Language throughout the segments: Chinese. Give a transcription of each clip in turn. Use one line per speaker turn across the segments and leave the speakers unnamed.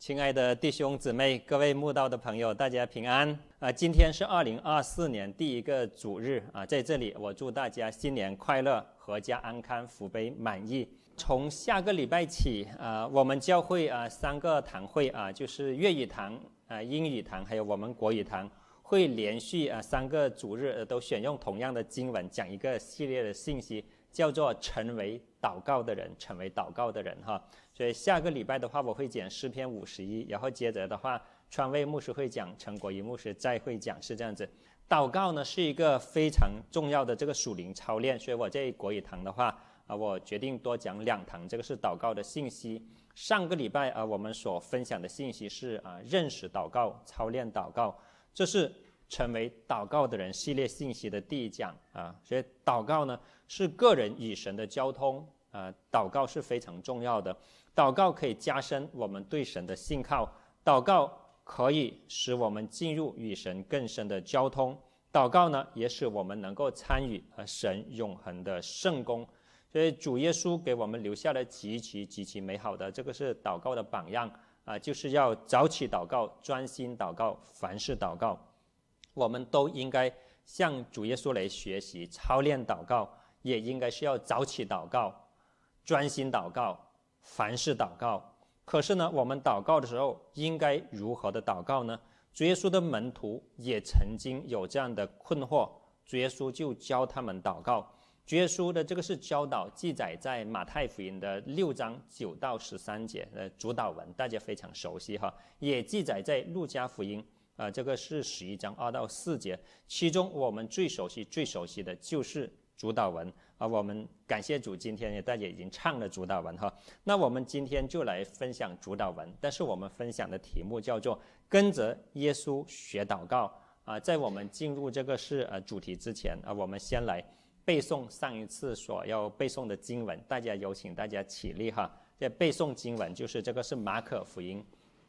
亲爱的弟兄姊妹，各位慕道的朋友，大家平安今天是2024年第一个主日在这里我祝大家新年快乐，阖家安康，福杯满溢。从下个礼拜起我们教会3个堂会就是粤语堂、英语堂还有我们国语堂，会连续3个主日都选用同样的经文，讲一个系列的信息，叫做成为祷告的人，成为祷告的人所以下个礼拜的话，我会讲诗篇51，然后接着的话，川卫牧师会讲，陈国仪牧师再会讲，是这样子。祷告呢是一个非常重要的这个属灵操练，所以我在国语堂的话我决定多讲2堂，这个是祷告的信息。上个礼拜我们所分享的信息是认识祷告，操练祷告，这是成为祷告的人系列信息的第1讲所以祷告呢是个人与神的交通祷告是非常重要的。祷告可以加深我们对神的信靠，祷告可以使我们进入与神更深的交通，祷告呢也使我们能够参与神永恒的圣工。所以主耶稣给我们留下了极其美好的这个是祷告的榜样就是要早起祷告，专心祷告，凡事祷告。我们都应该向主耶稣来学习操练祷告，也应该是要早起祷告，专心祷告，凡事祷告。可是呢，我们祷告的时候应该如何的祷告呢？主耶稣的门徒也曾经有这样的困惑，主耶稣就教他们祷告。主耶稣的这个是教导记载在马太福音的6章9到13节的主祷文，大家非常熟悉也记载在路加福音这个是11章2到4节，其中我们最熟悉的就是主祷文我们感谢主，今天大家已经唱了主祷文那我们今天就来分享主祷文，但是我们分享的题目叫做跟着耶稣学祷告在我们进入这个是主题之前我们先来背诵上一次所要背诵的经文，有请大家起立这背诵经文就是这个是马可福音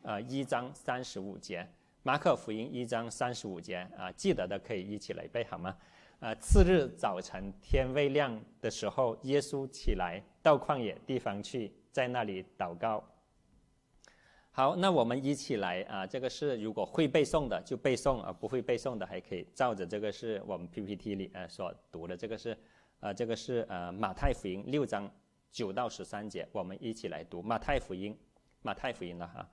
1章35节，马可福音1章35节记得的可以一起来背好吗？次日早晨天未亮的时候，耶稣起来到旷野地方去，在那里祷告。好，那我们一起来这个是如果会背诵的就背诵不会背诵的还可以照着这个是我们 PPT 里所读的，这个是马太福音6章9到13节，我们一起来读马太福音了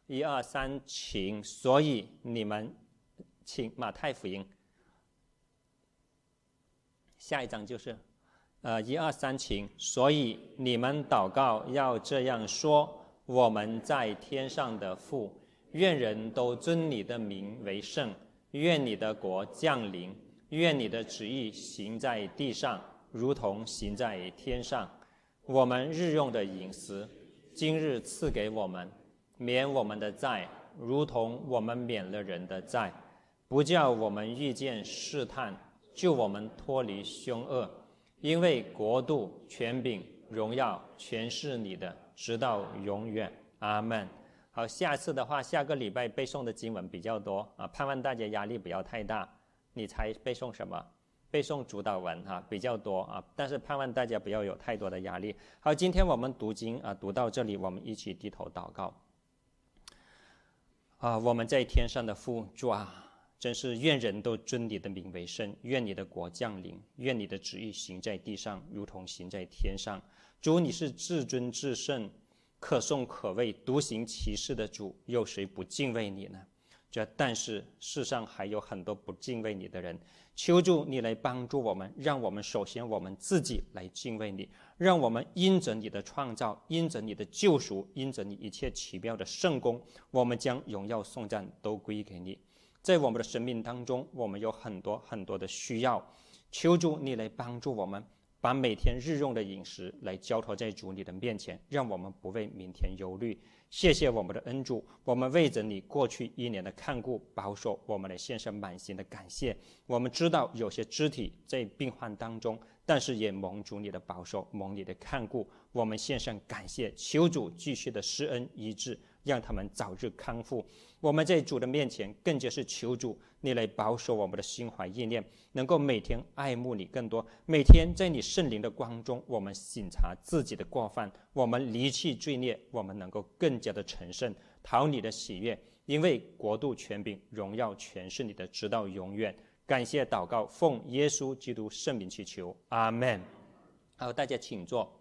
1、2、3，请。所以你们请马太福音下一章就是1、2、3，请。所以你们祷告要这样说：我们在天上的父，愿人都尊你的名为圣，愿你的国降临，愿你的旨意行在地上，如同行在天上。我们日用的饮食，今日赐给我们，免我们的债，如同我们免了人的债，不叫我们遇见试探，救我们脱离凶恶。因为国度、权柄、荣耀全是你的，直到永远。阿们。好，下次的话，下个礼拜背诵的经文比较多盼望大家压力不要太大。你猜背诵什么？背诵主祷文比较多但是盼望大家不要有太多的压力。好，今天我们读经读到这里，我们一起低头祷告我们在天上的父，主真是愿人都尊你的名为圣，愿你的国降临，愿你的旨意行在地上，如同行在天上。主，你是至尊至圣，可颂可畏，独行其事的主，有谁不敬畏你呢？但是世上还有很多不敬畏你的人，求主你来帮助我们，让我们首先我们自己来敬畏你，让我们因着你的创造，因着你的救赎，因着你一切奇妙的圣功，我们将荣耀颂赞都归给你。在我们的生命当中，我们有很多的需要，求主你来帮助我们，把每天日用的饮食来交托在主你的面前，让我们不为明天忧虑。谢谢我们的恩主，我们为着你过去1年的看顾保守，我们来献上满心的感谢。我们知道有些肢体在病患当中，但是也蒙主你的保守，蒙你的看顾，我们献上感谢，求主继续的施恩医治，让他们早日康复。我们在主的面前更加是求主你来保守我们的心怀意念，能够每天爱慕你更多，每天在你圣灵的光中，我们省察自己的过犯，我们离弃罪孽，我们能够更加的成圣， 讨你的喜悦，因为国度、权柄、荣耀全是你的，直到永远。感谢祷告，奉耶稣基督圣名祈求，阿们。好，大家请坐。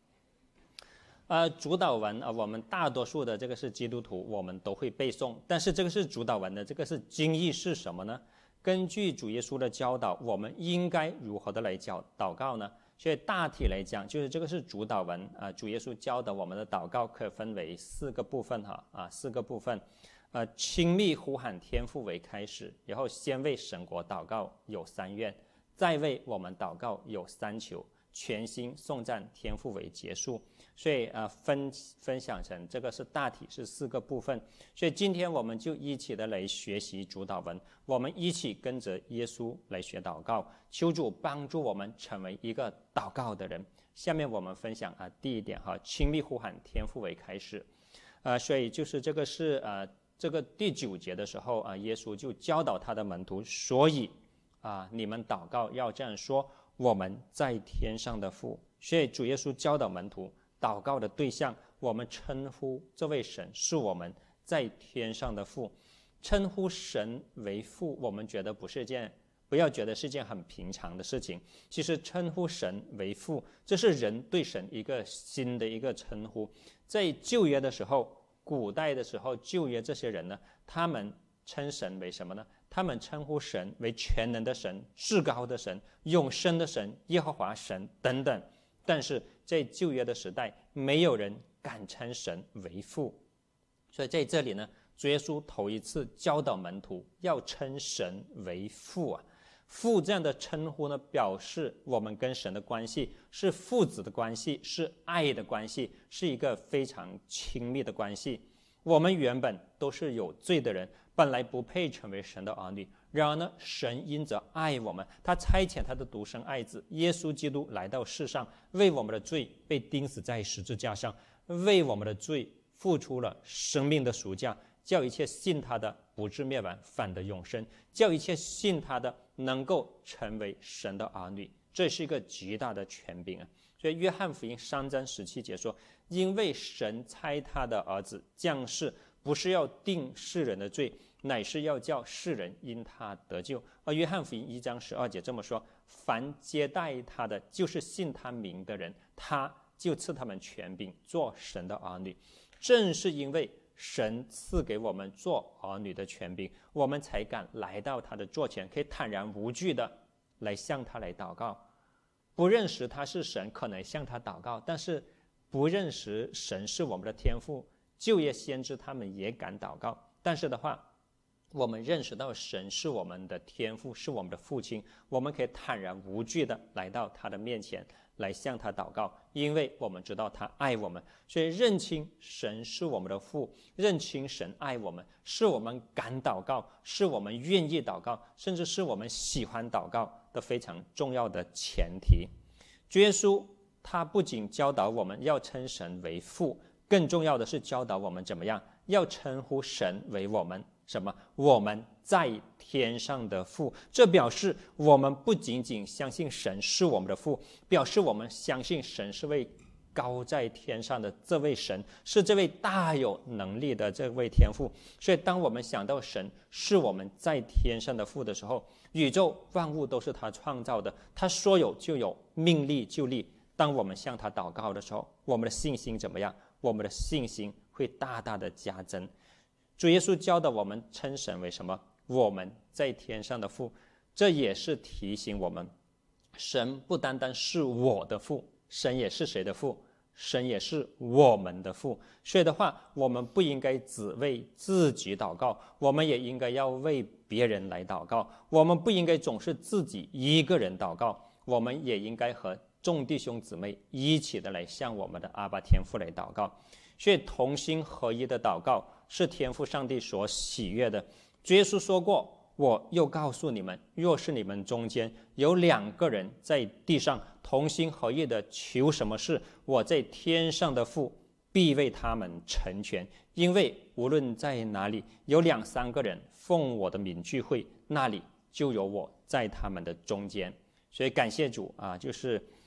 主祷文我们大多数的这个是基督徒，我们都会背诵，但是这个是主祷文的这个是经义是什么呢？根据主耶稣的教导，我们应该如何的来祷告呢？所以大体来讲，就是这个是主祷文主耶稣教导我们的祷告可分为4个部分4个部分。亲密呼喊天父为开始，然后先为神国祷告有3愿，再为我们祷告有3求，全心颂赞天父为结束。所以分享成这个是大体是4个部分。所以今天我们就一起的来学习主祷文，我们一起跟着耶稣来学祷告，求主帮助我们成为一个祷告的人。下面我们分享第一点亲密呼喊天父为开始。所以就是这个是这个第9节的时候耶稣就教导他的门徒，所以你们祷告要这样说：我们在天上的父。所以主耶稣教导门徒祷告的对象，我们称呼这位神是我们在天上的父。称呼神为父，我们觉得不要觉得是件很平常的事情。其实称呼神为父，这是人对神一个新的一个称呼。在旧约的时候，古代的时候，旧约这些人呢，他们称神为什么呢？他们称呼神为全能的神、至高的神、永生的神、耶和华神等等。但是在旧约的时代，没有人敢称神为父。所以在这里呢，主耶稣头一次教导门徒要称神为父父这样的称呼呢，表示我们跟神的关系是父子的关系，是爱的关系，是一个非常亲密的关系。我们原本都是有罪的人，本来不配成为神的儿女。然而呢，神因着爱我们，他差遣他的独生爱子耶稣基督来到世上，为我们的罪被钉死在十字架上，为我们的罪付出了生命的赎价，叫一切信他的不至灭亡，反得永生，叫一切信他的能够成为神的儿女。这是一个极大的权柄所以约翰福音3章17节说，因为神差他的儿子降世，不是要定世人的罪，乃是要叫世人因他得救。而约翰福音1章12节这么说，凡接待他的，就是信他名的人，他就赐他们权柄做神的儿女。正是因为神赐给我们做儿女的权柄，我们才敢来到他的座前，可以坦然无惧的来向他来祷告。不认识他是神，可能向他祷告，但是不认识神是我们的天父，旧约先知他们也敢祷告。但是的话，我们认识到神是我们的天父，是我们的父亲，我们可以坦然无惧的来到他的面前，来向他祷告，因为我们知道他爱我们。所以认清神是我们的父，认清神爱我们，是我们敢祷告，是我们愿意祷告，甚至是我们喜欢祷告的非常重要的前提。主耶稣他不仅教导我们要称神为父，更重要的是教导我们怎么样要称呼神为我们什么？我们在天上的父。这表示我们不仅仅相信神是我们的父，表示我们相信神是位高在天上的这位神，是这位大有能力的这位天父。所以当我们想到神是我们在天上的父的时候，宇宙万物都是他创造的，他说有就有，命立就立。当我们向他祷告的时候，我们的信心怎么样？我们的信心会大大的加增。主耶稣教导我们称神为什么？我们在天上的父。这也是提醒我们，神不单单是我的父，神也是谁的父？神也是我们的父。所以的话，我们不应该只为自己祷告，我们也应该要为别人来祷告。我们不应该总是自己一个人祷告，我们也应该和众弟兄姊妹一起的来向我们的阿爸天父来祷告。所以同心合一的祷告是天父上帝所喜悦的。主耶稣说过，我又告诉你们，若是你们中间有2个人在地上同心合意的求什么事，我在天上的父必为他们成全。因为无论在哪里有2、3个人奉我的名聚会，那里就有我在他们的中间。所以感谢主就是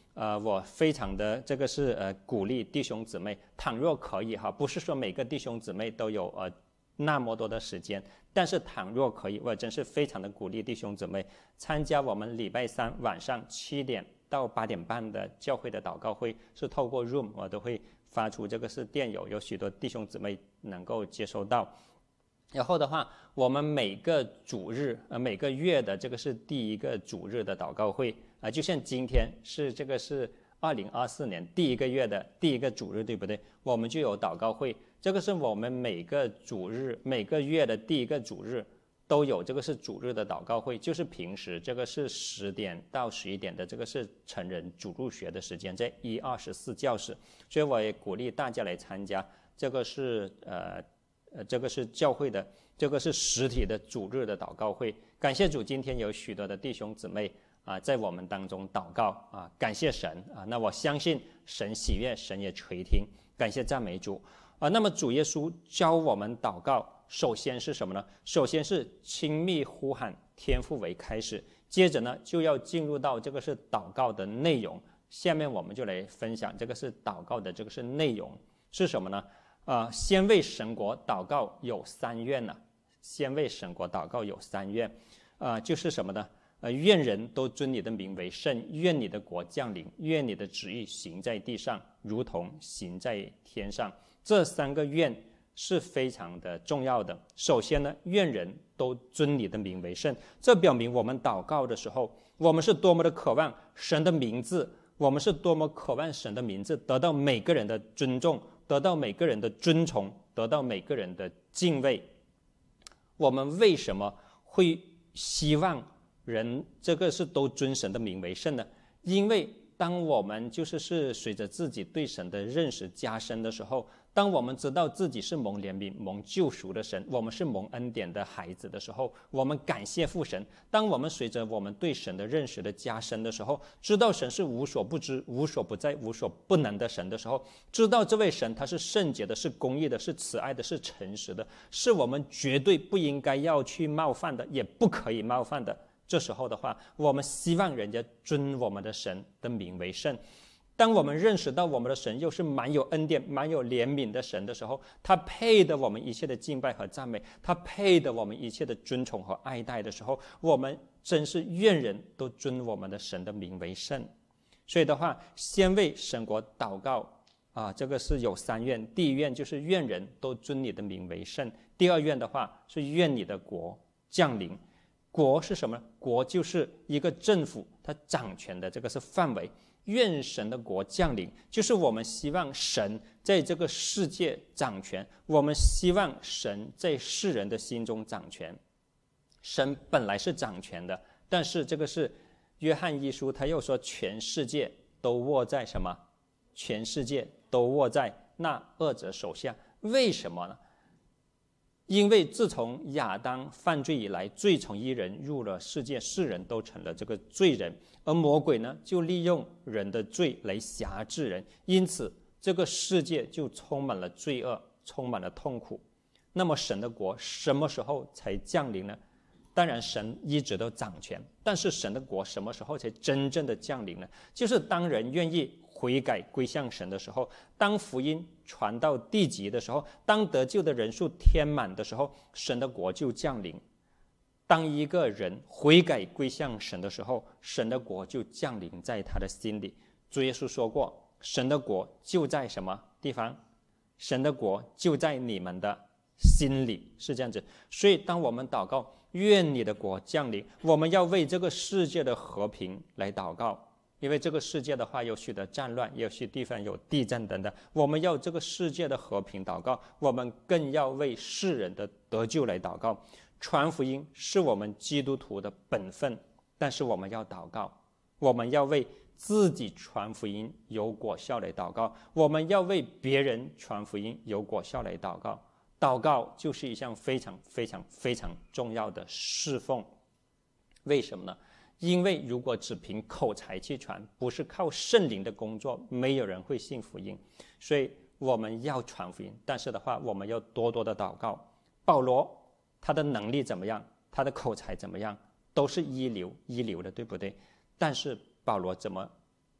我非常的这个是鼓励弟兄姊妹，倘若可以哈，不是说每个弟兄姊妹都有那么多的时间，但是倘若可以，我真是非常的鼓励弟兄姊妹参加我们礼拜三晚上7点到8点半的教会的祷告会，是透过 Room， 我都会发出这个是电邮，有许多弟兄姊妹能够接收到。然后的话，我们每个主日每个月的这个是第一个主日的祷告会就像今天是这个是2024年第一个月的第一个主日，对不对？我们就有祷告会，这个是我们每个主日每个月的第一个主日都有这个是主日的祷告会，就是平时这个是10点到11点的这个是成人主入学的时间，在124教室，所以我也鼓励大家来参加，这个是这个是教会的，这个是实体的主日的祷告会。感谢主，今天有许多的弟兄姊妹在我们当中祷告感谢神那我相信神喜悦，神也垂听，感谢赞美主那么主耶稣教我们祷告，首先是什么呢？首先是亲密呼喊天父为开始，接着呢就要进入到这个是祷告的内容。下面我们就来分享这个是祷告的这个是内容是什么呢？先为神国祷告有3愿呢。先为神国祷告有3愿就是什么呢？愿人都尊你的名为圣，愿你的国降临，愿你的旨意行在地上，如同行在天上。这3个愿是非常的重要的。首先呢，愿人都尊你的名为圣，这表明我们祷告的时候，我们是多么的渴望神的名字，我们是多么渴望神的名字得到每个人的尊重，得到每个人的尊崇，得到每个人的敬畏。我们为什么会希望人这个是都尊神的名为圣呢？因为当我们是随着自己对神的认识加深的时候，当我们知道自己是蒙怜悯蒙救赎的神，我们是蒙恩典的孩子的时候，我们感谢父神。当我们随着我们对神的认识的加深的时候，知道神是无所不知无所不在无所不能的神的时候，知道这位神他是圣洁的，是公义的，是慈爱的，是诚实的，是我们绝对不应该要去冒犯的，也不可以冒犯的。这时候的话，我们希望人家尊我们的神的名为圣。当我们认识到我们的神又是满有恩典满有怜悯的神的时候，他配得我们一切的敬拜和赞美，他配得我们一切的尊崇和爱戴的时候，我们真是愿人都尊我们的神的名为圣。所以的话，先为神国祷告这个是有3愿。第一愿就是愿人都尊你的名为圣，第二愿的话是愿你的国降临。国是什么？国就是一个政府它掌权的这个是范围。愿神的国降临，就是我们希望神在这个世界掌权，我们希望神在世人的心中掌权。神本来是掌权的，但是这个是约翰一书他又说全世界都握在什么？全世界都握在那恶者手下。为什么呢？因为自从亚当犯罪以来，罪从一人入了世界，世人都成了这个罪人，而魔鬼呢就利用人的罪来辖制人，因此这个世界就充满了罪恶，充满了痛苦。那么神的国什么时候才降临呢？当然神一直都掌权，但是神的国什么时候才真正的降临呢？就是当人愿意悔改归向神的时候，当福音传到地极的时候，当得救的人数填满的时候，神的国就降临。当一个人悔改归向神的时候，神的国就降临在他的心里。主耶稣说过，神的国就在什么地方？神的国就在你们的心里，是这样子。所以当我们祷告愿你的国降临，我们要为这个世界的和平来祷告，因为这个世界的话有许多战乱，有些地方有地震等等，我们要这个世界的和平祷告，我们更要为世人的得救来祷告。传福音是我们基督徒的本分，但是我们要祷告，我们要为自己传福音有果效来祷告，我们要为别人传福音有果效来祷告。祷告就是一项非常非常非常重要的侍奉。为什么呢？因为如果只凭口才去传，不是靠圣灵的工作，没有人会信福音。所以我们要传福音，但是的话我们要多多的祷告。保罗他的能力怎么样，他的口才怎么样，都是一流的，对不对？但是保罗怎么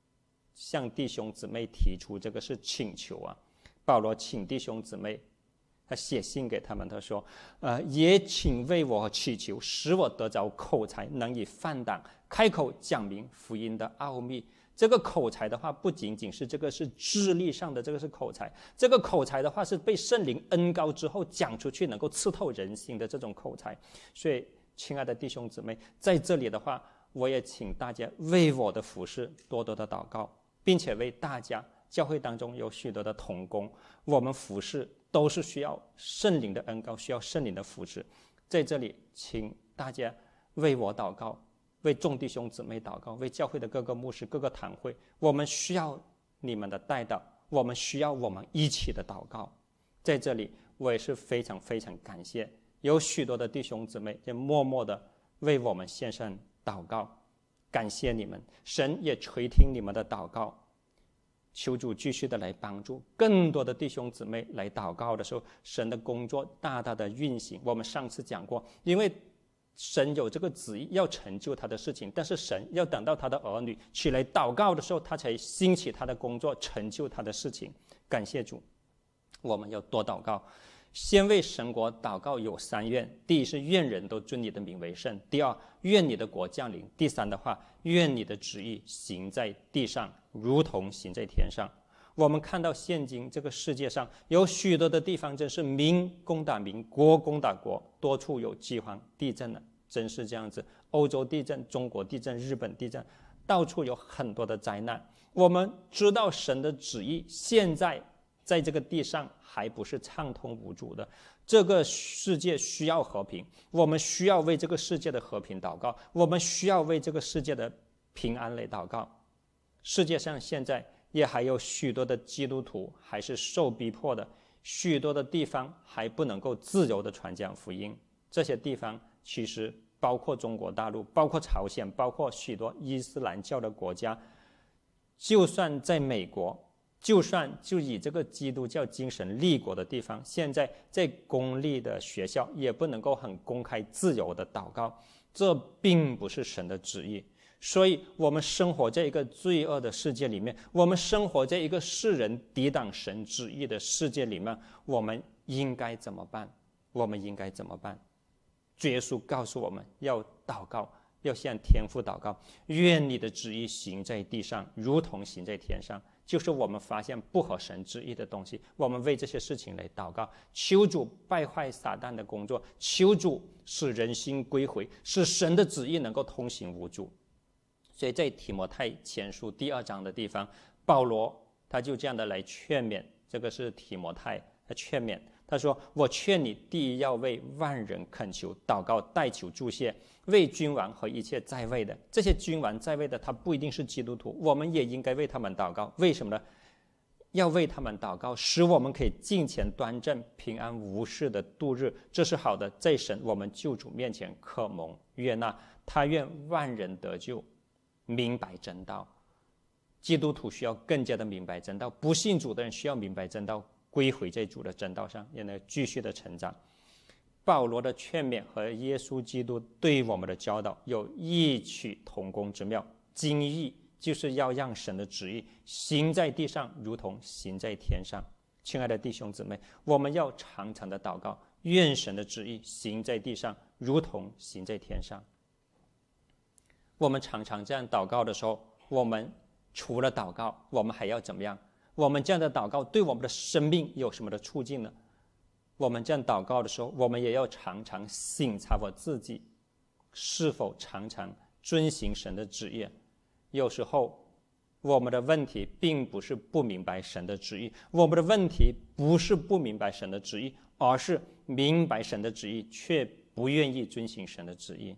向弟兄姊妹提出这个是请求啊。保罗请弟兄姊妹，他写信给他们，他说也请为我祈求，使我得着口才，能以放胆开口讲明福音的奥秘。这个口才的话，不仅仅是这个是智力上的，这个是口才，这个口才的话是被圣灵恩膏之后讲出去能够刺透人心的这种口才。所以亲爱的弟兄姊妹，在这里的话，我也请大家为我的服事多多的祷告，并且为大家，教会当中有许多的同工，我们服事都是需要圣灵的恩膏，需要圣灵的服事。在这里请大家为我祷告，为众弟兄姊妹祷告，为教会的各个牧师、各个堂会，我们需要你们的带导，我们需要我们一起的祷告。在这里我也是非常非常感谢有许多的弟兄姊妹也默默的为我们献上祷告，感谢你们，神也垂听你们的祷告。求主继续的来帮助更多的弟兄姊妹来祷告的时候，神的工作大大的运行。我们上次讲过，因为神有这个旨意要成就他的事情，但是神要等到他的儿女起来祷告的时候，他才兴起他的工作，成就他的事情。感谢主，我们要多祷告。先为神国祷告有3愿：第一是愿人都尊你的名为圣；第二，愿你的国降临；第三的话，愿你的旨意行在地上，如同行在天上。我们看到现今这个世界上有许多的地方真是民攻打民，国攻打国，多处有饥荒、地震了，真是这样子。欧洲地震、中国地震、日本地震，到处有很多的灾难。我们知道神的旨意现在在这个地上还不是畅通无阻的，这个世界需要和平，我们需要为这个世界的和平祷告，我们需要为这个世界的平安来祷告。世界上现在也还有许多的基督徒还是受逼迫的，许多的地方还不能够自由的传讲福音。这些地方其实包括中国大陆，包括朝鲜，包括许多伊斯兰教的国家。就算在美国，就算就以这个基督教精神立国的地方，现在在公立的学校也不能够很公开自由的祷告，这并不是神的旨意。所以我们生活在一个罪恶的世界里面，我们生活在一个世人抵挡神旨意的世界里面，我们应该怎么办？我们应该怎么办？主耶稣告诉我们要祷告，要向天父祷告，愿你的旨意行在地上，如同行在天上。就是我们发现不合神旨意的东西，我们为这些事情来祷告，求主败坏撒旦的工作，求主使人心归回，使神的旨意能够通行无阻。所以在提摩太前书第2章的地方，保罗他就这样的来劝勉，这个是提摩太他劝勉，他说：我劝你第一要为万人恳求祷告代求祝谢，为君王和一切在位的。这些君王在位的他不一定是基督徒，我们也应该为他们祷告。为什么呢？要为他们祷告，使我们可以敬虔端正，平安无事的度日，这是好的，在神我们救主面前可蒙悦纳。他愿万人得救，明白真道。基督徒需要更加的明白真道，不信主的人需要明白真道，归回在主的真道上，也能继续的成长。保罗的劝勉和耶稣基督对我们的教导有异曲同工之妙，精义就是要让神的旨意行在地上，如同行在天上。亲爱的弟兄姊妹，我们要常常的祷告，愿神的旨意行在地上，如同行在天上。我们常常这样祷告的时候，我们除了祷告，我们还要怎么样？我们这样的祷告对我们的生命有什么的促进呢？我们这样祷告的时候，我们也要常常省察我自己是否常常遵行神的旨意。有时候我们的问题并不是不明白神的旨意，我们的问题不是不明白神的旨意，而是明白神的旨意却不愿意遵行神的旨意。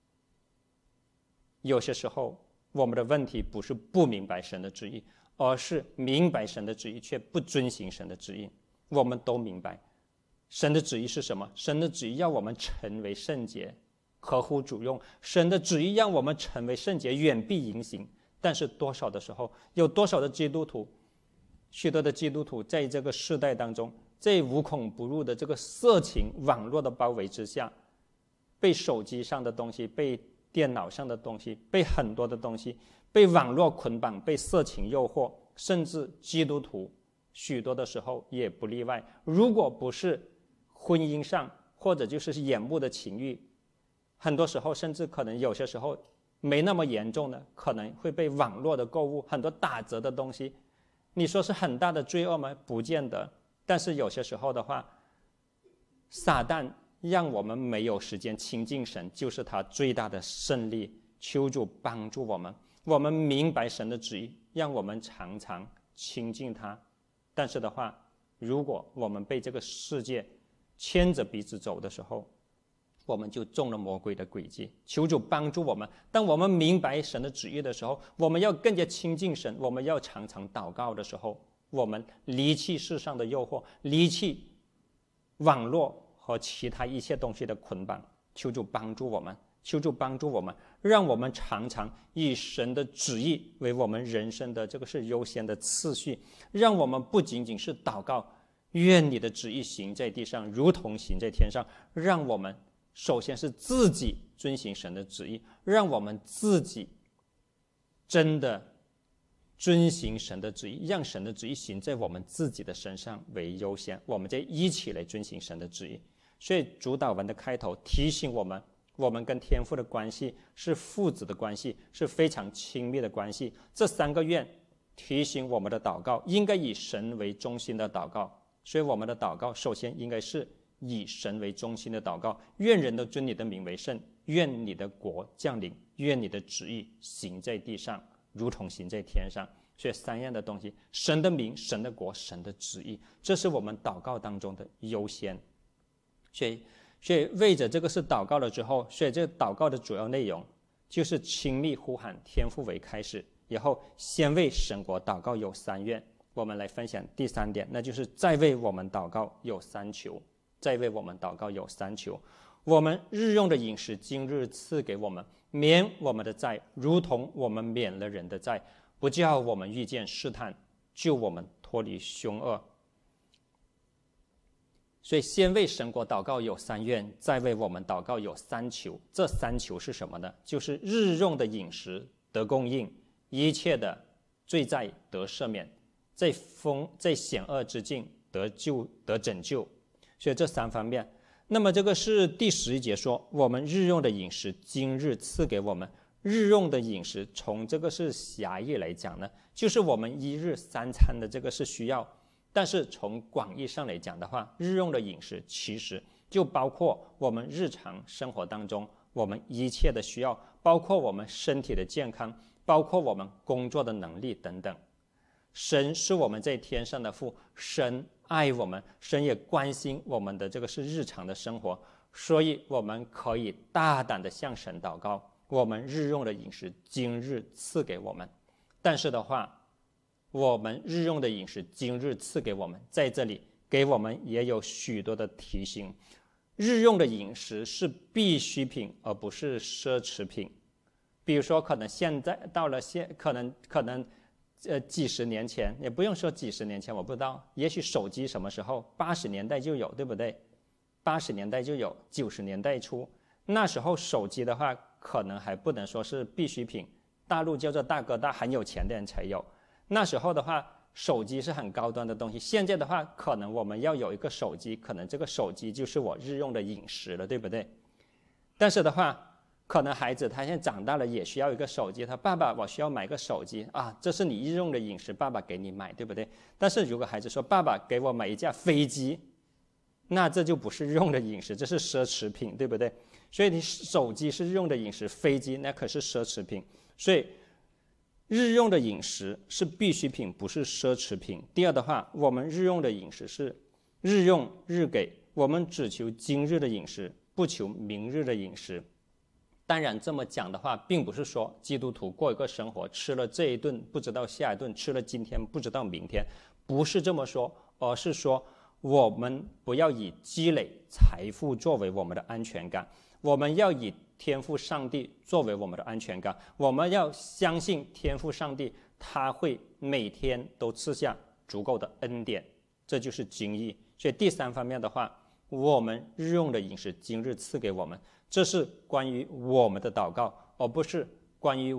有些时候我们的问题不是不明白神的旨意，而是明白神的旨意却不遵行神的旨意。我们都明白神的旨意是什么？神的旨意要我们成为圣洁，合乎主用。神的旨意让我们成为圣洁，远避淫行。但是多少的时候，有多少的基督徒，许多的基督徒在这个世代当中，在无孔不入的这个色情网络的包围之下，被手机上的东西，被电脑上的东西，被很多的东西， 被网络捆绑，被色情诱惑，甚至基督徒许多的时候也不例外。如果不是婚姻上或者就是眼目的情欲，很多时候甚至可能有些时候没那么严重的，可能会被网络的购物很多打折的东西，你说是很大的罪恶吗？不见得。但是有些时候的话，撒旦让我们没有时间亲近神，就是他最大的胜利。求主帮助我们，我们明白神的旨意，让我们常常亲近他。但是的话，如果我们被这个世界牵着鼻子走的时候，我们就中了魔鬼的诡计。求主帮助我们，当我们明白神的旨意的时候，我们要更加亲近神，我们要常常祷告的时候，我们离弃世上的诱惑，离弃网络和其他一切东西的捆绑。求主帮助我们，求主帮助我们，让我们常常以神的旨意为我们人生的这个是优先的次序，让我们不仅仅是祷告愿你的旨意行在地上如同行在天上，让我们首先是自己遵行神的旨意，让我们自己真的遵行神的旨意，让神的旨意行在我们自己的身上为优先，我们再一起来遵行神的旨意。所以主祷文的开头提醒我们，我们跟天父的关系是父子的关系，是非常亲密的关系。这3个愿提醒我们的祷告应该以神为中心的祷告，所以我们的祷告首先应该是以神为中心的祷告。愿人都尊你的名为圣，愿你的国降临，愿你的旨意行在地上如同行在天上。所以3样的东西，神的名、神的国、神的旨意，这是我们祷告当中的优先。所以为着这个是祷告了之后，所以这个祷告的主要内容就是亲密呼喊天父为开始，以后先为神国祷告有3愿。我们来分享第3点，那就是再为我们祷告有3求，再为我们祷告有3求。我们日用的饮食今日赐给我们，免我们的债，如同我们免了人的债，不叫我们遇见试探，救我们脱离凶恶。所以先为神国祷告有3愿，再为我们祷告有3求。这3求是什么呢？就是日用的饮食得供应，一切的罪债得赦免，在险恶之境得拯救。所以这3方面。那么这个是第11节说，我们日用的饮食今日赐给我们。日用的饮食从这个是狭义来讲呢，就是我们1日3餐的这个是需要。但是从广义上来讲的话，日用的饮食其实就包括我们日常生活当中我们一切的需要，包括我们身体的健康，包括我们工作的能力等等。神是我们在天上的父，神爱我们，神也关心我们的这个是日常的生活，所以我们可以大胆的向神祷告，我们日用的饮食今日赐给我们。但是的话，我们日用的饮食今日赐给我们，在这里给我们也有许多的提醒。日用的饮食是必需品，而不是奢侈品。比如说可能现在到了可能几十年前，也不用说几十年前，我不知道，也许手机什么时候80年代就有，对不对？80年代就有，90年代初，那时候手机的话可能还不能说是必需品，大陆叫做大哥大，很有钱的人才有。那时候的话，手机是很高端的东西。现在的话，可能我们要有一个手机，可能这个手机就是我日用的饮食了，对不对？但是的话，可能孩子他现在长大了也需要一个手机，他爸爸我需要买个手机啊，这是你日用的饮食，爸爸给你买，对不对？但是如果孩子说爸爸给我买一架飞机，那这就不是日用的饮食，这是奢侈品，对不对？所以你手机是日用的饮食，飞机那可是奢侈品。所以日用的饮食是必需品，不是奢侈品。第二的话，我们日用的饮食是日用日给，我们只求今日的饮食，不求明日的饮食。当然这么讲的话，并不是说基督徒过一个生活，吃了这一顿不知道下一顿，吃了今天不知道明天，不是这么说，而是说我们不要以积累财富作为我们的安全感，我们要以天父上帝作为我们的安全感，我们要相信天父上帝他会每天都赐下足够的恩典，这就是经义。所以第3方面的话，我们日用的饮食今日赐给我们，这是关于我们的祷告，而不是关于我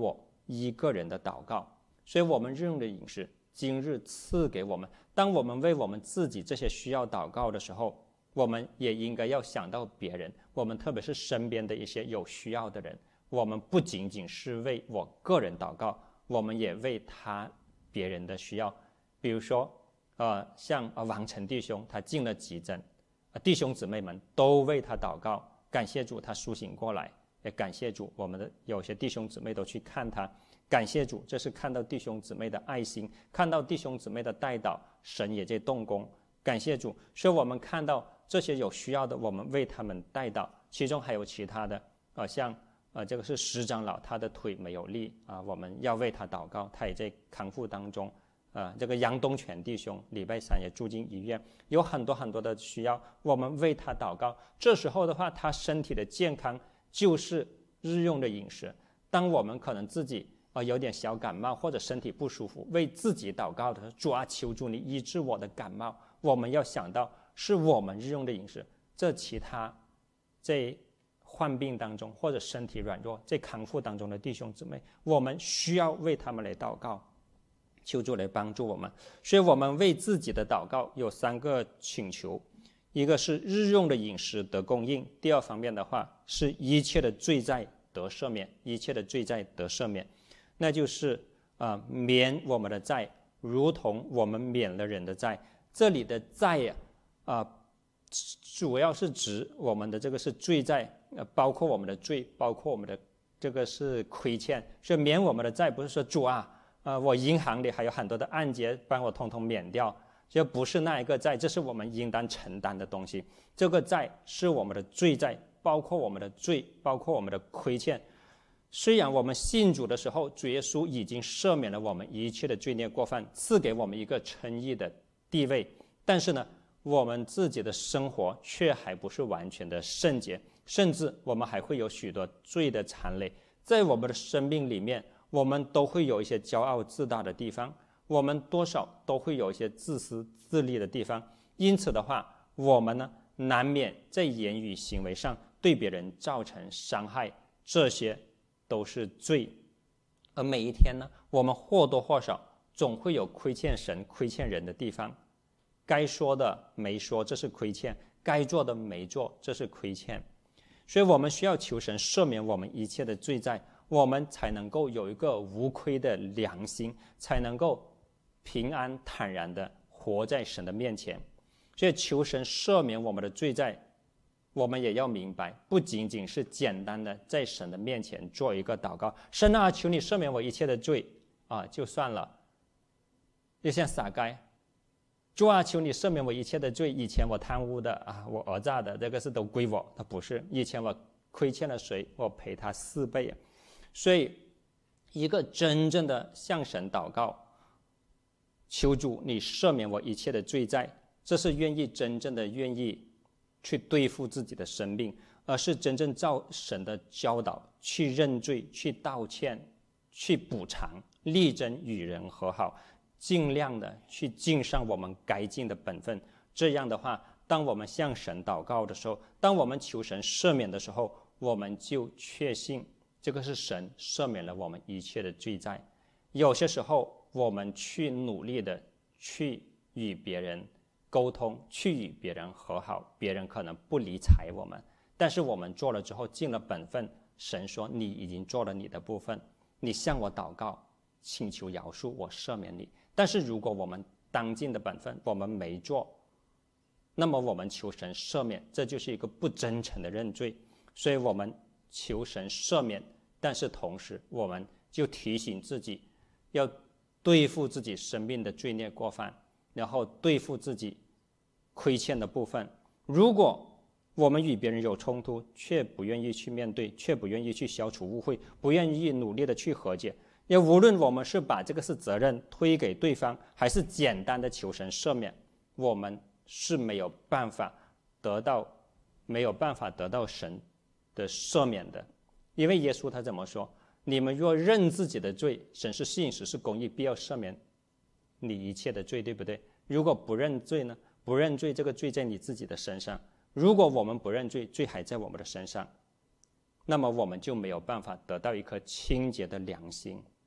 一个人的祷告。所以我们日用的饮食今日赐给我们，当我们为我们自己这些需要祷告的时候，我们也应该要想到别人，我们特别是身边的一些有需要的人，我们不仅仅是为我个人祷告，我们也为别人的需要。比如说像王晨弟兄，他进了急诊，弟兄姊妹们都为他祷告，感谢主他苏醒过来，也感谢主我们的有些弟兄姊妹都去看他，感谢主，这是看到弟兄姊妹的爱心，看到弟兄姊妹的代祷，神也在动工，感谢主。所以我们看到这些有需要的，我们为他们代祷。其中还有其他的像这个是石长老，他的腿没有力我们要为他祷告，他也在康复当中。这个杨东全弟兄礼拜3也住进医院，有很多很多的需要，我们为他祷告。这时候的话，他身体的健康就是日用的饮食。当我们可能自己有点小感冒或者身体不舒服，为自己祷告的时候，主啊，求主你医治我的感冒，我们要想到是我们日用的饮食。这其他在患病当中或者身体软弱在康复当中的弟兄姊妹，我们需要为他们来祷告，求主来帮助我们。所以我们为自己的祷告有3个请求，一个是日用的饮食得供应，第二方面的话是一切的罪债得赦免，一切的罪债得赦免，那就是免我们的债，如同我们免了人的债。这里的债主要是指我们的这个是罪债，包括我们的罪，包括我们的这个是亏欠。所以免我们的债不是说主啊我银行里还有很多的按揭，帮我统统免掉，就不是那一个债，这是我们应当承担的东西。这个债是我们的罪债，包括我们的罪，包括我们的亏欠。虽然我们信主的时候，主耶稣已经赦免了我们一切的罪孽过犯，赐给我们一个称义的地位，但是呢，我们自己的生活却还不是完全的圣洁，甚至我们还会有许多罪的残累。在我们的生命里面，我们都会有一些骄傲自大的地方，我们多少都会有一些自私自利的地方。因此的话，我们呢难免在言语行为上对别人造成伤害，这些都是罪。而每一天呢，我们或多或少总会有亏欠神亏欠人的地方，该说的没说，这是亏欠；该做的没做，这是亏欠。所以我们需要求神赦免我们一切的罪债，我们才能够有一个无亏的良心，才能够平安坦然的活在神的面前。所以求神赦免我们的罪债，我们也要明白，不仅仅是简单的在神的面前做一个祷告，神啊，求你赦免我一切的罪就算了。就像撒该，主啊，求你赦免我一切的罪，以前我贪污的我讹诈的，这个是都归我，他不是，以前我亏欠了谁，我赔他4倍。所以一个真正的向神祷告，求主你赦免我一切的罪债，这是真正的愿意去对付自己的生命，而是真正照神的教导去认罪，去道歉，去补偿，力争与人和好，尽量的去尽上我们该尽的本分。这样的话，当我们向神祷告的时候，当我们求神赦免的时候，我们就确信这个是神赦免了我们一切的罪债。有些时候我们去努力的去与别人沟通，去与别人和好，别人可能不理睬我们，但是我们做了之后尽了本分，神说你已经做了你的部分，你向我祷告请求饶恕，我赦免你。但是如果我们当尽的本分我们没做，那么我们求神赦免，这就是一个不真诚的认罪。所以我们求神赦免，但是同时我们就提醒自己要对付自己生命的罪孽过犯，然后对付自己亏欠的部分。如果我们与别人有冲突，却不愿意去面对，却不愿意去消除误会，不愿意努力的去和解，也无论我们是把这个责任推给对方，还是简单的求神赦免，我们是没有办法得到神的赦免的。因为耶稣他怎么说？你们若认自己的罪，神是信实是公义，必要赦免你一切的罪，对不对？如果不认罪呢？不认罪，这个罪在你自己的身上。如果我们不认罪，罪还在我们的身上，那么我们就没有办法得到一颗清洁的良心。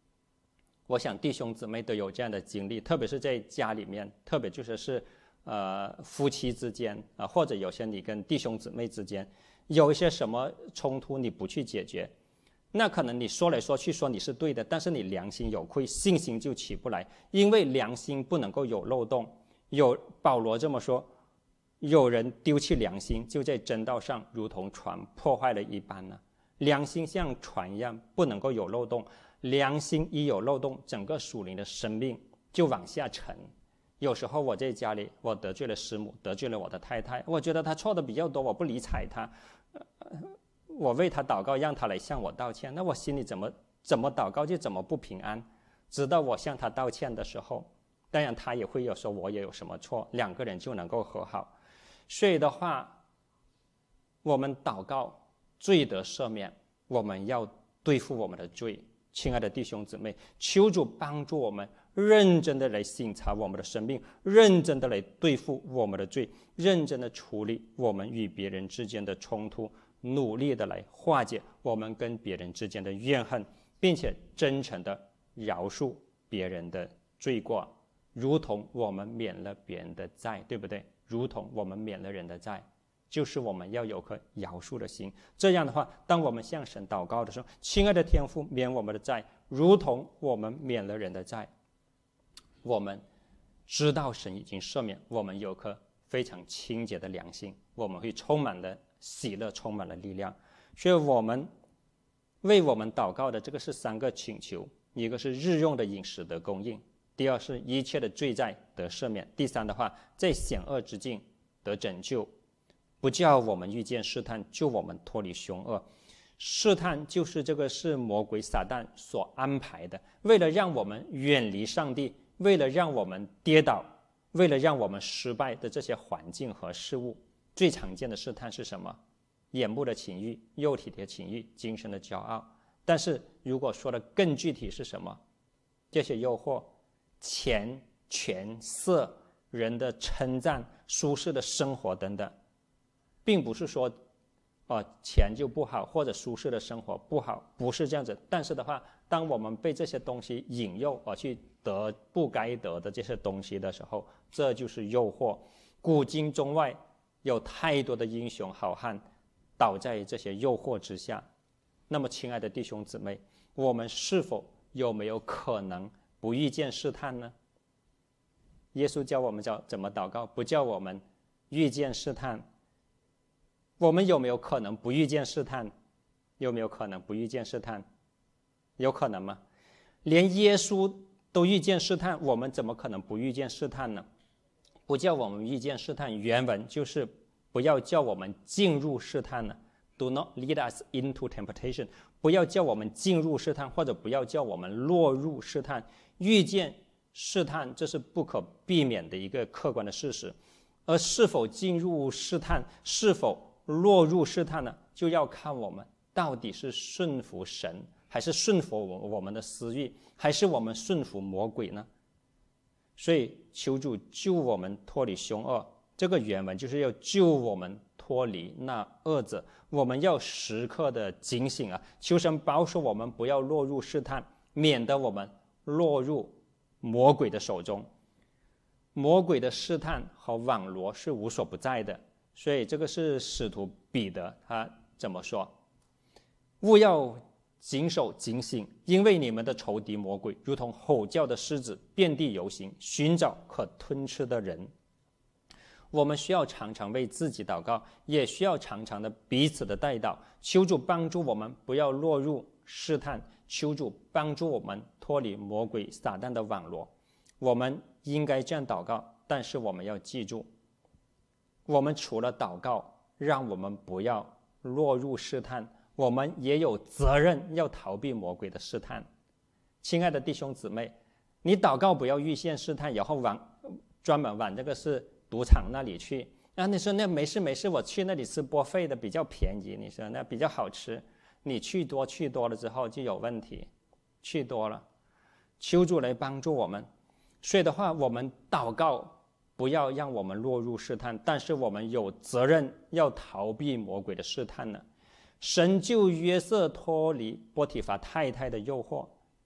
我想弟兄姊妹都有这样的经历，特别是在家里面，特别就是夫妻之间或者有些你跟弟兄姊妹之间有一些什么冲突你不去解决，那可能你说来说去说你是对的，但是你良心有愧，信心就起不来，因为良心不能够有漏洞。保罗这么说，有人丢弃良心，就在真道上如同船破坏了一般呢。良心像船一样不能够有漏洞，良心一有漏洞，整个属灵的生命就往下沉。有时候我在家里，我得罪了师母，得罪了我的太太，我觉得她错的比较多，我不理睬她，我为她祷告，让她来向我道歉，那我心里怎么祷告就怎么不平安。直到我向她道歉的时候，当然她也会有说我也有什么错，两个人就能够和好。所以的话，我们祷告罪得赦免，我们要对付我们的罪。亲爱的弟兄姊妹，求主帮助我们认真的来省察我们的生命，认真的来对付我们的罪，认真的处理我们与别人之间的冲突，努力的来化解我们跟别人之间的怨恨，并且真诚的饶恕别人的罪过，如同我们免了别人的债，对不对？如同我们免了人的债，就是我们要有颗饶恕的心。这样的话，当我们向神祷告的时候，亲爱的天父，免我们的债，如同我们免了人的债。我们知道神已经赦免，我们有颗非常清洁的良心，我们会充满了喜乐，充满了力量。所以我们为我们祷告的这个是3个请求，一个是日用的饮食得供应，第二是一切的罪债得赦免，第三的话，在险恶之境得拯救，不叫我们遇见试探，救我们脱离凶恶。试探就是这个是魔鬼撒旦所安排的，为了让我们远离上帝，为了让我们跌倒，为了让我们失败的这些环境和事物。最常见的试探是什么？眼目的情欲，肉体的情欲，精神的骄傲。但是如果说的更具体是什么？这些诱惑，钱、权、色，人的称赞，舒适的生活等等，并不是说钱就不好，或者舒适的生活不好，不是这样子。但是的话，当我们被这些东西引诱而去得不该得的这些东西的时候，这就是诱惑。古今中外有太多的英雄好汉倒在这些诱惑之下。那么亲爱的弟兄姊妹，我们是否有没有可能不遇见试探呢？耶稣教我们怎么祷告，不叫我们遇见试探。我们有没有可能不遇见试探？有没有可能不遇见试探？有可能吗？连耶稣都遇见试探，我们怎么可能不遇见试探呢？不叫我们遇见试探，原文就是不要叫我们进入试探呢。Do not lead us into temptation， 不要叫我们进入试探，或者不要叫我们落入试探。遇见试探，这是不可避免的一个客观的事实。而是否进入试探，是否落入试探呢，就要看我们到底是顺服神，还是顺服我们的私欲，还是我们顺服魔鬼呢？所以求主救我们脱离凶恶，这个原文就是要救我们脱离那恶者。我们要时刻的警醒求神保守我们不要落入试探，免得我们落入魔鬼的手中。魔鬼的试探和网罗是无所不在的，所以这个是使徒彼得他怎么说？务要谨守警醒，因为你们的仇敌魔鬼如同吼叫的狮子，遍地游行，寻找可吞吃的人。我们需要常常为自己祷告，也需要常常的彼此的代祷，求主帮助我们不要落入试探，求主帮助我们脱离魔鬼撒旦的网罗。我们应该这样祷告，但是我们要记住，我们除了祷告让我们不要落入试探，我们也有责任要逃避魔鬼的试探。亲爱的弟兄姊妹，你祷告不要遇见试探，然后专门往这个是赌场那里去你说那没事，我去那里吃波费的比较便宜，你说那比较好吃，你去多了之后就有问题，去多了。求主来帮助我们。所以的话，我们祷告不要让我们落入试探，但是我们有责任要逃避魔鬼的试探呢。神救约瑟脱离波提乏太太的诱惑，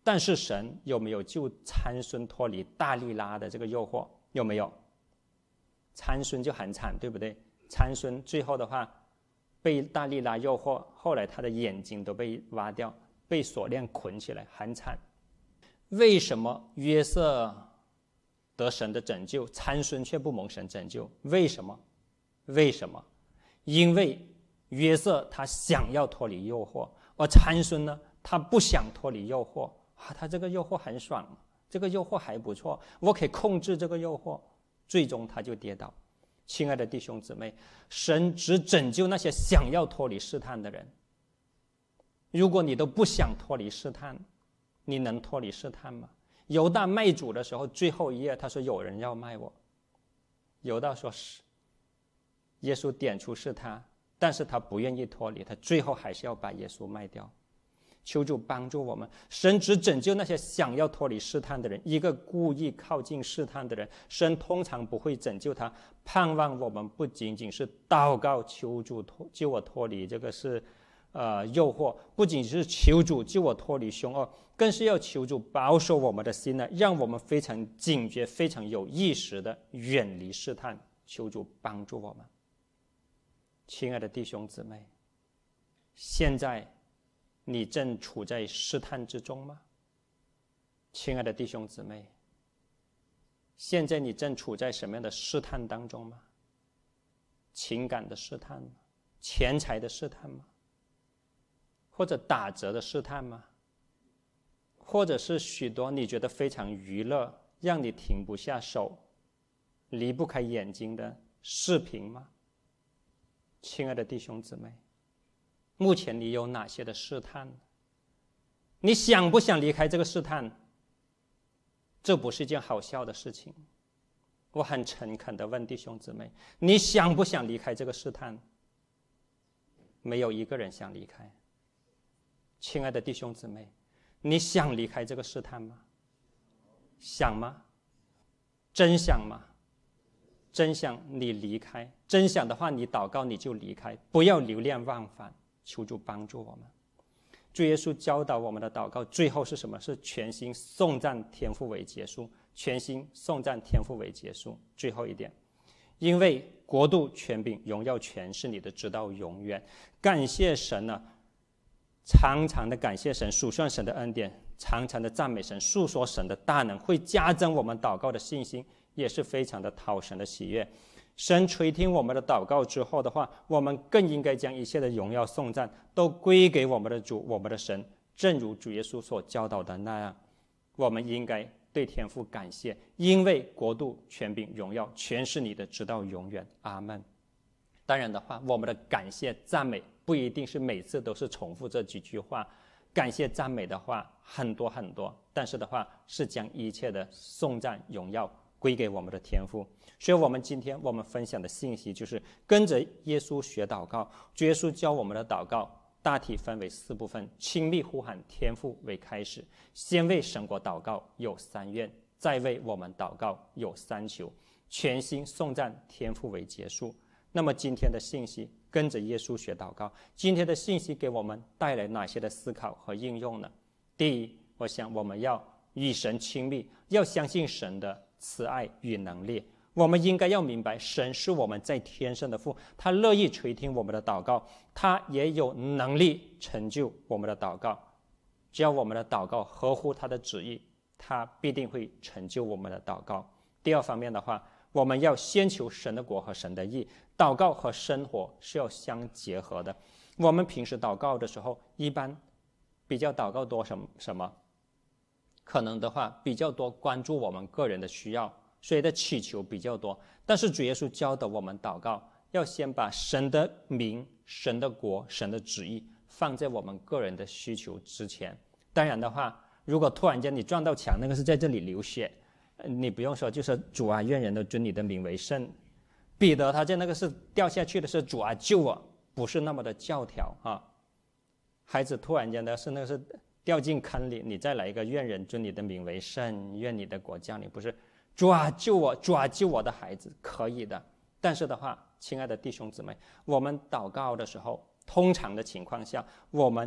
但是神有没有救参孙脱离大利拉的这个诱惑？有没有？参孙就很惨，对不对？参孙最后的话被大利拉诱惑，后来他的眼睛都被挖掉，被锁链捆起来，很惨。为什么约瑟得神的拯救，参孙却不蒙神拯救？为什么？为什么？因为约瑟他想要脱离诱惑，而参孙呢，他不想脱离诱惑他这个诱惑很爽，这个诱惑还不错，我可以控制这个诱惑，最终他就跌倒。亲爱的弟兄姊妹，神只拯救那些想要脱离试探的人。如果你都不想脱离试探，你能脱离试探吗？犹大卖主的时候，最后一页他说有人要卖我，犹大说是，耶稣点出是他，但是他不愿意脱离，他最后还是要把耶稣卖掉。求主帮助我们，神只拯救那些想要脱离试探的人，一个故意靠近试探的人，神通常不会拯救他。盼望我们不仅仅是祷告求主救我脱离这个是诱惑，不仅是求主救我脱离凶恶，更是要求主保守我们的心呢，让我们非常警觉、非常有意识的远离试探。求主帮助我们。亲爱的弟兄姊妹，现在你正处在试探之中吗？亲爱的弟兄姊妹，现在你正处在什么样的试探当中吗？情感的试探吗？钱财的试探吗？或者打折的试探吗？或者是许多你觉得非常娱乐，让你停不下手、离不开眼睛的视频吗？亲爱的弟兄姊妹，目前你有哪些的试探？你想不想离开这个试探？这不是一件好笑的事情。我很诚恳地问弟兄姊妹，你想不想离开这个试探？没有一个人想离开。亲爱的弟兄姊妹，你想离开这个试探吗？想吗？真想吗？真想你离开，真想的话你祷告你就离开，不要流连忘返。求主帮助我们。主耶稣教导我们的祷告最后是什么？是全心颂赞天父为结束，全心颂赞天父为结束。最后一点，因为国度、权柄、荣耀全是你的，直到永远。感谢神呢，常常的感谢神，数算神的恩典，常常的赞美神，述说神的大能，会加增我们祷告的信心，也是非常的讨神的喜悦。神垂听我们的祷告之后的话，我们更应该将一切的荣耀颂赞都归给我们的主，我们的神。正如主耶稣所教导的那样，我们应该对天父感谢，因为国度、权柄、荣耀全是你的，直到永远。阿们。当然的话，我们的感谢赞美不一定是每次都是重复这几句话，感谢赞美的话很多很多，但是的话是将一切的颂赞荣耀归给我们的天父。所以我们今天我们分享的信息就是跟着耶稣学祷告。主耶稣教我们的祷告大体分为4部分：亲密呼喊天父为开始，先为神国祷告有3愿，再为我们祷告有3求，全心颂赞天父为结束。那么今天的信息跟着耶稣学祷告，今天的信息给我们带来哪些的思考和应用呢？第一，我想我们要与神亲密，要相信神的慈爱与能力。我们应该要明白，神是我们在天上的父，他乐意垂听我们的祷告，他也有能力成就我们的祷告。只要我们的祷告合乎他的旨意，他必定会成就我们的祷告。第二方面的话，我们要先求神的国和神的义，祷告和生活是要相结合的。我们平时祷告的时候，一般比较祷告多什么？可能的话比较多关注我们个人的需要，所以的祈求比较多。但是主耶稣教导我们祷告，要先把神的名、神的国、神的旨意放在我们个人的需求之前。当然的话，如果突然间你撞到墙，那个是在这里流血，你不用说，就说主啊，愿人都尊你的名为圣。彼得他在那个是掉下去的是主啊救我，不是那么的教条啊。孩子突然间的是那个是掉进坑里，你再来一个愿人尊你的名为圣，愿你的国降临，不是主啊救我，主啊救我的孩子，可以的。但是的话，亲爱的弟兄姊妹，我们祷告的时候，通常的情况下，我们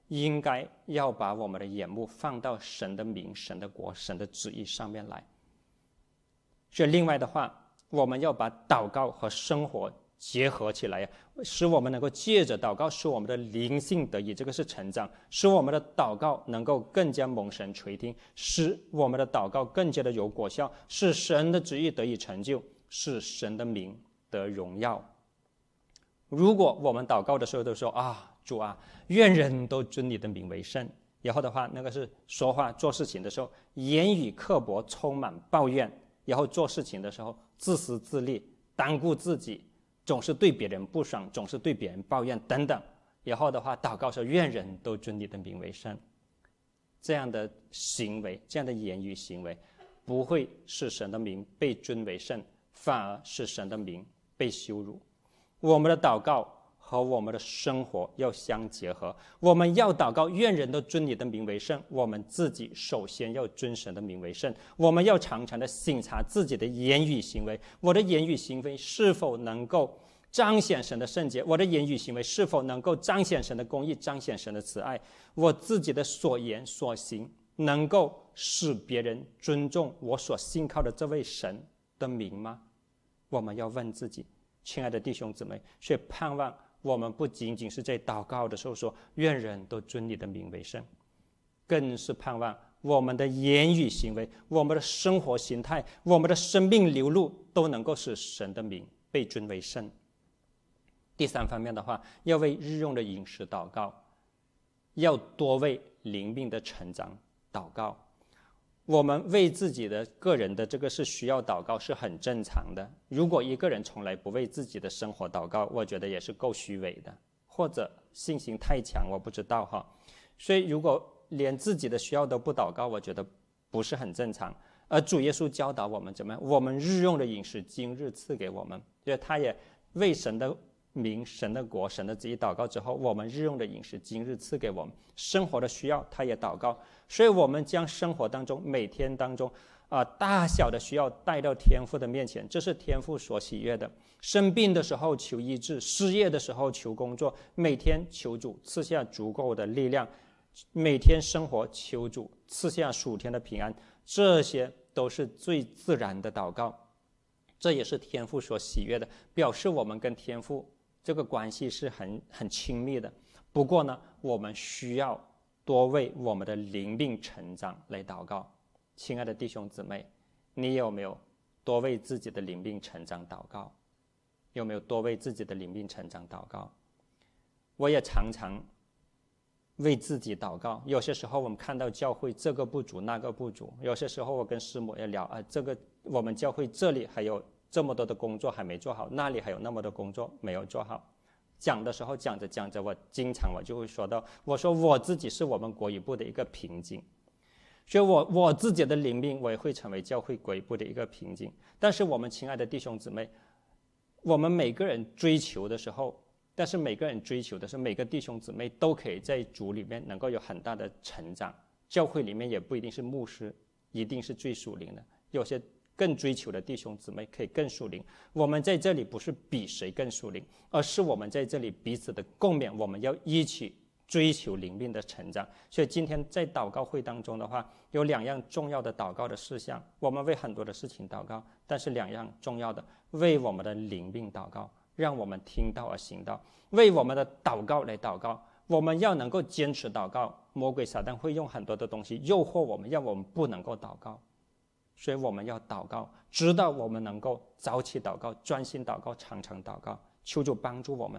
应该要把我们的眼目放到神的名、神的国、神的旨意上面来。所以另外的话，我们要把祷告和生活结合起来，使我们能够借着祷告，使我们的灵性得以这个是成长，使我们的祷告能够更加蒙神垂听，使我们的祷告更加的有果效，使神的旨意得以成就，使神的名得荣耀。如果我们祷告的时候都说主啊，愿人都尊你的名为圣，然后的话那个是说话做事情的时候言语刻薄，充满抱怨，然后做事情的时候自私自利，单顾自己，总是对别人不爽，总是对别人抱怨等等，然后的话祷告说愿人都尊你的名为圣，这样的行为，这样的言语行为不会使神的名被尊为圣，反而使神的名被羞辱。我们的祷告和我们的生活要相结合，我们要祷告愿人都尊你的名为圣，我们自己首先要尊神的名为圣。我们要常常的省察自己的言语行为，我的言语行为是否能够彰显神的圣洁，我的言语行为是否能够彰显神的公义，彰显神的慈爱，我自己的所言所行能够使别人尊重我所信靠的这位神的名吗？我们要问自己。亲爱的弟兄姊妹，所以盼望我们不仅仅是在祷告的时候说愿人都尊你的名为圣，更是盼望我们的言语行为，我们的生活形态，我们的生命流露都能够使神的名被尊为圣。第三方面的话，要为日用的饮食祷告，要多为灵命的成长祷告。我们为自己的个人的这个是需要祷告是很正常的，如果一个人从来不为自己的生活祷告，我觉得也是够虚伪的，或者信心太强，我不知道哈。所以如果连自己的需要都不祷告，我觉得不是很正常。而主耶稣教导我们怎么样，我们日用的饮食今日赐给我们，所以他也为神的名、神的国、神的旨意祷告之后，我们日用的饮食今日赐给我们，生活的需要他也祷告。所以我们将生活当中每天当中大小的需要带到天父的面前，这是天父所喜悦的。生病的时候求医治，失业的时候求工作，每天求主赐下足够的力量，每天生活求主赐下属天的平安，这些都是最自然的祷告，这也是天父所喜悦的，表示我们跟天父这个关系是很亲密的。不过呢，我们需要多为我们的灵命成长来祷告。亲爱的弟兄姊妹，你有没有多为自己的灵命成长祷告？有没有多为自己的灵命成长祷告？我也常常为自己祷告，有些时候我们看到教会这个不足那个不足，有些时候我跟师母也聊这个我们教会这里还有这么多的工作还没做好，那里还有那么多工作没有做好。讲的时候讲着讲着，我就会说到，我说我自己是我们国语部的一个瓶颈，所以我自己的灵命我也会成为教会国语部的一个瓶颈。但是我们亲爱的弟兄姊妹，我们每个人追求的时候，但是每个人追求的是每个弟兄姊妹都可以在主里面能够有很大的成长。教会里面也不一定是牧师一定是最属灵的，有些更追求的弟兄姊妹可以更属灵。我们在这里不是比谁更属灵，而是我们在这里彼此的共勉，我们要一起追求灵命的成长。所以今天在祷告会当中的话，有2样重要的祷告的事项，我们为很多的事情祷告，但是2样重要的，为我们的灵命祷告，让我们听到而行道，为我们的祷告来祷告。我们要能够坚持祷告，魔鬼撒旦会用很多的东西诱惑我们，让我们不能够祷告。所以我们要祷告，直到我们能够早起祷告，专心祷告，常常祷告，求主帮助我们。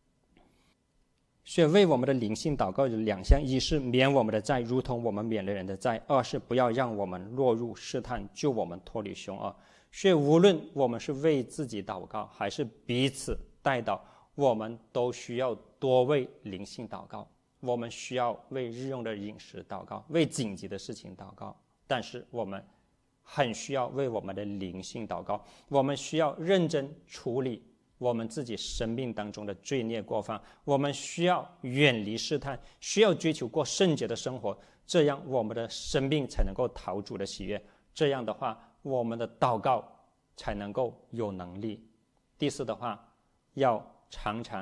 所以为我们的灵性祷告有2项，一是免我们的债，如同我们免了人的债；二是不要让我们落入试探，救我们脱离凶恶。所以无论我们是为自己祷告，还是彼此代祷，我们都需要多为灵性祷告，我们需要为日用的饮食祷告，为紧急的事情祷告。但是我们很需要为我们的灵性祷告，我们需要认真处理我们自己生命当中的罪孽过犯，我们需要远离试探，需要追求过圣洁的生活，这样我们的生命才能够讨主的喜悦，这样的话我们的祷告才能够有能力。第4的话，要常常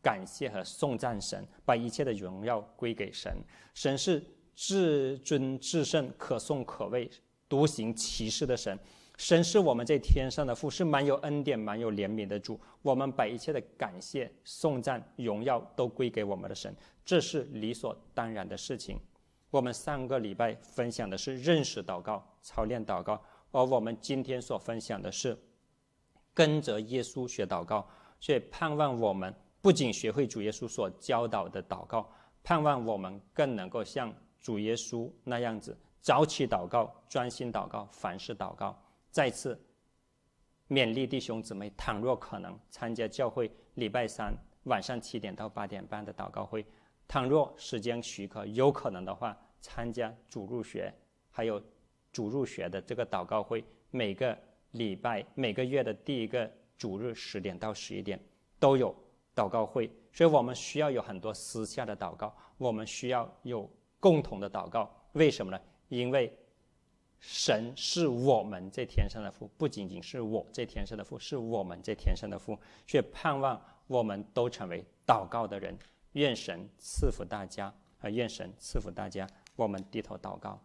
感谢和颂赞神，把一切的荣耀归给神。神是至尊至圣，可颂可畏，独行奇事的神。神是我们在天上的父，是满有恩典满有怜悯的主。我们把一切的感谢颂赞荣耀都归给我们的神，这是理所当然的事情。我们上个礼拜分享的是认识祷告，操练祷告，而我们今天所分享的是跟着耶稣学祷告。所以盼望我们不仅学会主耶稣所教导的祷告，盼望我们更能够像主耶稣那样子，早起祷告，专心祷告，凡事祷告。再次勉励弟兄姊妹，倘若可能，参加教会礼拜三晚上7点到8点半的祷告会，倘若时间许可，有可能的话，参加主日学，还有主日学的这个祷告会，每个礼拜每个月的第一个主日10点到11点都有祷告会。所以我们需要有很多私下的祷告，我们需要有共同的祷告。为什么呢？因为神是我们在天上的父，不仅仅是我在天上的父，是我们在天上的父。所以盼望我们都成为祷告的人。愿神赐福大家，愿神赐福大家。我们低头祷告。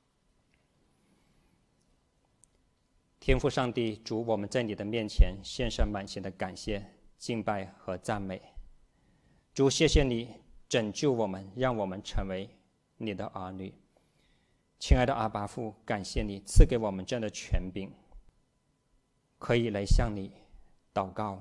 天父上帝，主，我们在你的面前献上满心的感谢、敬拜和赞美。主，谢谢你拯救我们，让我们成为你的儿女。亲爱的阿爸父，感谢你赐给我们这样的权柄，可以来向你祷告。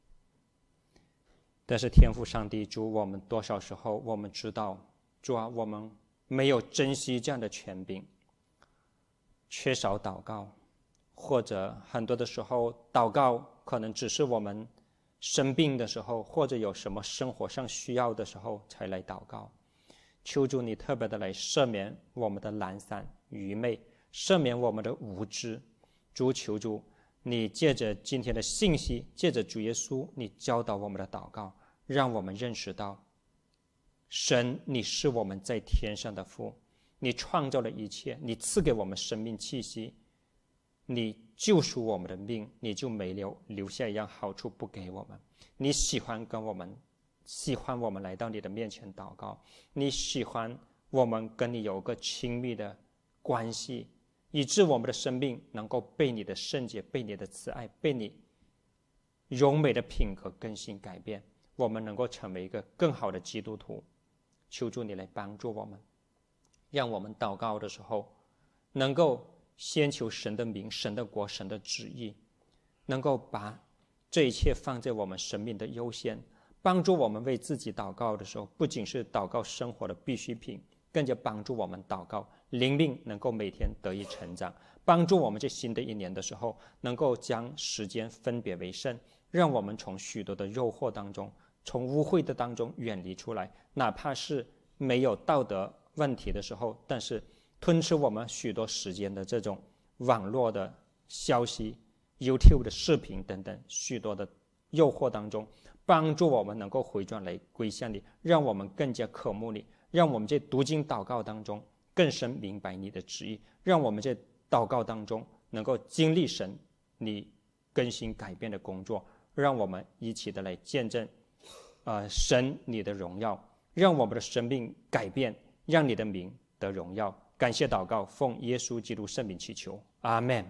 但是天父上帝，主，我们多少时候我们知道，主啊，我们没有珍惜这样的权柄，缺少祷告，或者很多的时候祷告可能只是我们生病的时候，或者有什么生活上需要的时候才来祷告。求主你特别的来赦免我们的懒散愚昧，赦免我们的无知。主，求主你借着今天的信息，借着主耶稣你教导我们的祷告，让我们认识到神你是我们在天上的父，你创造了一切，你赐给我们生命气息，你救赎我们的命，你就没留下一样好处不给我们。你喜欢我们来到你的面前祷告，你喜欢我们跟你有个亲密的关系，以致我们的生命能够被你的圣洁，被你的慈爱，被你荣美的品格更新改变，我们能够成为一个更好的基督徒。求主你来帮助我们，让我们祷告的时候能够先求神的名、神的国、神的旨意，能够把这一切放在我们生命的优先，帮助我们为自己祷告的时候，不仅是祷告生活的必需品，更加帮助我们祷告灵命能够每天得以成长，帮助我们在新的一年的时候能够将时间分别为圣，让我们从许多的诱惑当中，从污秽的当中远离出来，哪怕是没有道德问题的时候，但是吞吃我们许多时间的这种网络的消息、YouTube 的视频等等许多的诱惑当中，帮助我们能够回转来归向你，让我们更加渴慕你，让我们在读经祷告当中更深明白你的旨意，让我们在祷告当中能够经历神你更新改变的工作，让我们一起的来见证神你的荣耀，让我们的生命改变，让你的名得荣耀。感谢祷告，奉耶稣基督圣名祈求，阿们。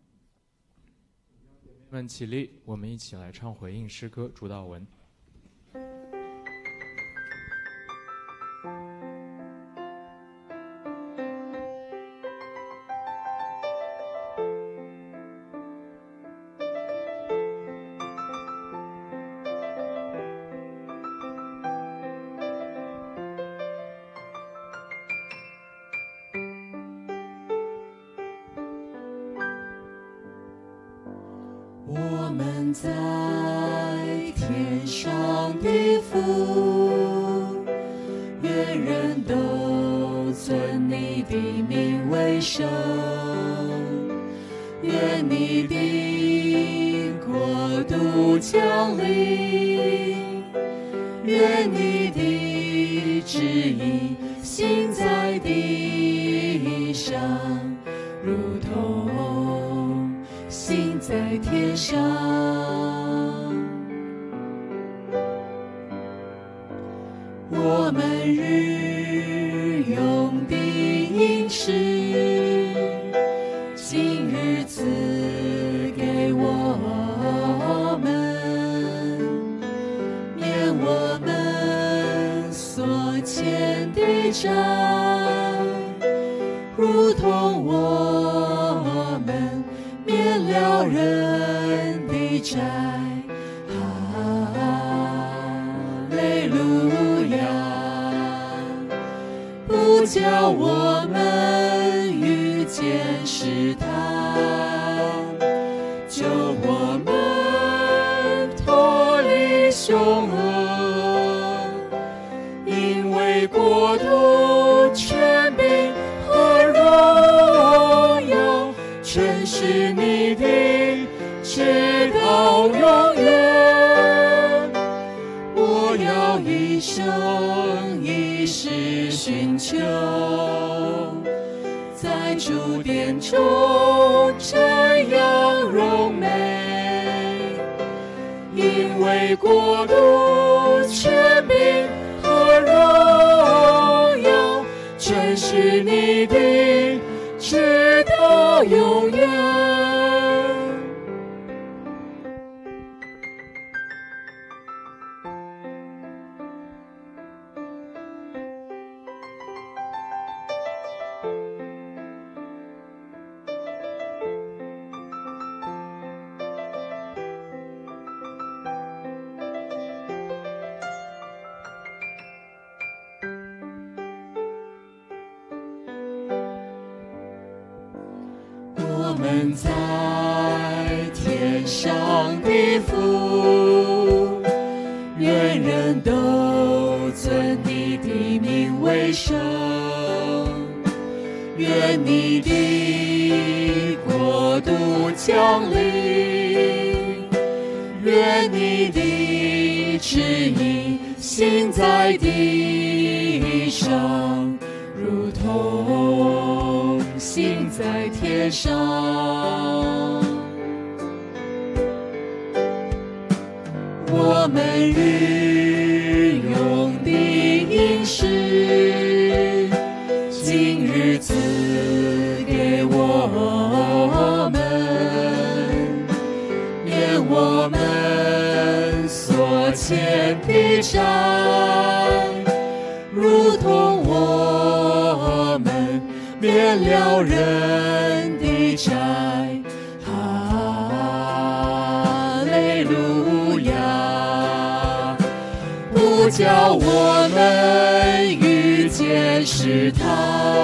姐妹们起立，我们一起来唱回应诗歌主祷文。
我们在天上的父，愿人都尊你的名为圣，愿你的国度降临，愿你的旨意行在地上，如同行在天上。 我们日用的饮食，今日赐给我们，免我们所欠的债，如同我们免了人的债。不叫我们遇见试探，救我们脱离凶恶，因为国度、权柄和荣耀全是你的，直到永远。我要一生一世寻求，在主殿中瞻仰荣美，因为国度、权柄和荣耀全是你的，直到永远。我们在天上的父，愿人都尊你的名为圣，愿你的国度降临，愿你的旨意行在地上，如同行在天上。我们日用的饮食，今日赐给我们，免我们所欠的债，如同我们免了人的债。哈利路亚！不叫我们遇见试探，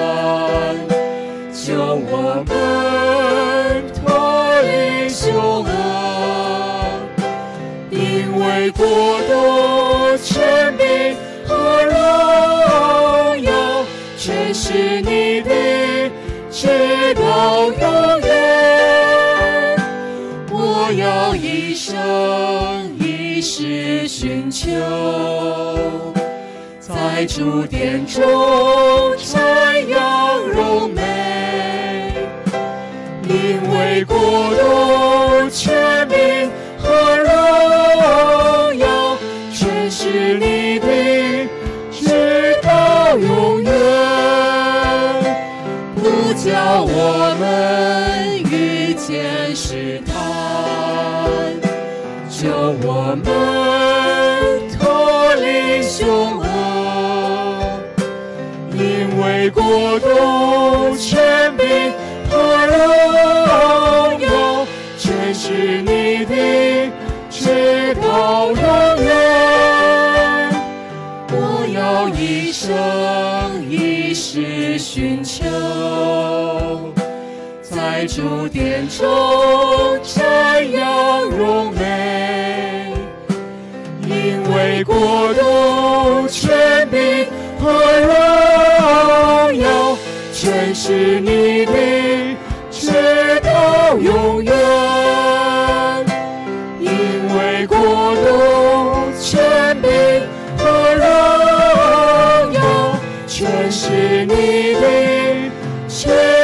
救我们脱离凶恶，因为国度、权柄和荣耀全是你的，直到永远。我要一生一世寻求，在主殿中瞻仰荣美，因为国度、权柄和荣耀全是你的，直到永远。不叫我们遇见试探，救我们脱离凶恶，因为国度、权柄和荣耀全是你的，直到永远。我要一生一世寻求，在主殿中瞻仰荣美，因为国度、权柄和荣耀全是你的，直到永远。因为国度、权柄和荣耀全是你的，